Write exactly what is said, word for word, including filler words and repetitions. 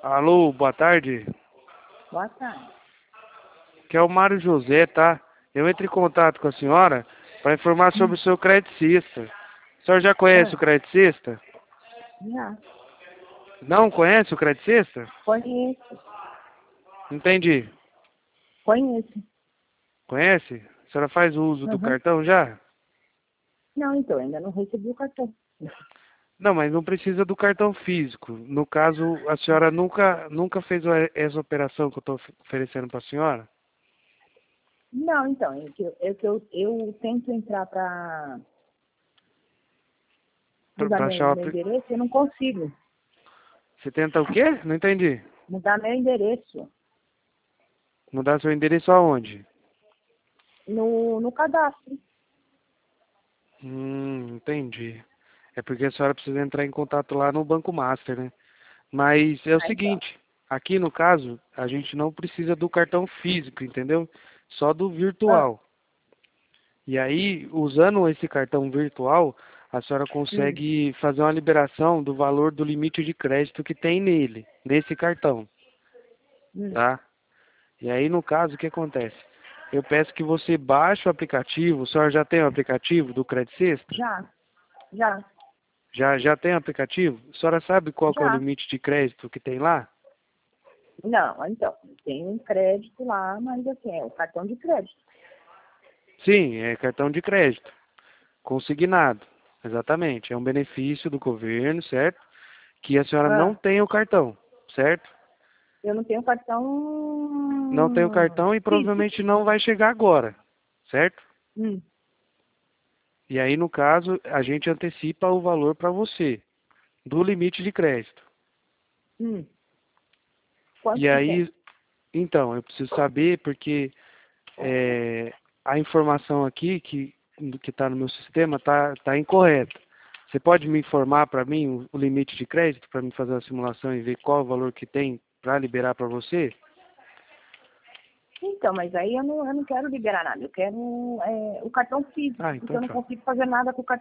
Alô, boa tarde. Boa tarde. Que é o Mário José, tá? Eu entro em contato com a senhora para informar sobre o seu creticista. O senhor já conhece Ah, o creticista? já. Não conhece o creticista? Conheço. Entendi. Conheço. Conhece? A senhora faz o uso do Uhum. cartão já? Não, então, ainda não recebi o cartão. Não, mas não precisa do cartão físico. No caso, a senhora nunca, nunca fez o- essa operação que eu estou oferecendo para a senhora? Não, então, é que eu, é que eu, eu tento entrar para Para mudar meu, baixar o meu apli... endereço, eu não consigo Você tenta o quê? Não entendi. mudar meu endereço Mudar seu endereço aonde? no, no cadastro. Hum, entendi. É porque a senhora precisa entrar em contato lá no Banco Master, né? Mas é o Ah, então. seguinte, aqui no caso, a gente não precisa do cartão físico, entendeu? Só do Ah, virtual. E aí, usando esse cartão virtual, a senhora hum, consegue fazer uma liberação do valor do limite de crédito que tem nele, nesse cartão, hum. tá? E aí, no caso, o que acontece? Eu peço que você baixe o aplicativo. O senhor já tem o aplicativo do Credit Sexta? Já, já, Já, já tem o aplicativo? A senhora sabe qual que é o já. limite de crédito que tem lá? Não, então, tem um crédito lá, mas assim, é o cartão de crédito. Sim, é cartão de crédito, consignado. Exatamente. É um benefício do governo, certo? Que a senhora não Ah, tem o cartão, certo? eu não tenho Não tem o cartão cartão e físico. provavelmente não vai chegar agora, certo? Hum, E aí, no caso, a gente antecipa o valor para você, do limite de crédito. hum. Quanto E que tem? aí, então, eu preciso saber porque é, a informação aqui que que está no meu sistema está tá incorreta. Você pode me informar para mim o, o limite de crédito para me fazer a simulação e ver qual o valor que tem para liberar para você? Então, mas aí eu não, eu não quero liberar nada. Eu quero é, o cartão físico, Ah, porque então eu não tá. consigo fazer nada com o cartão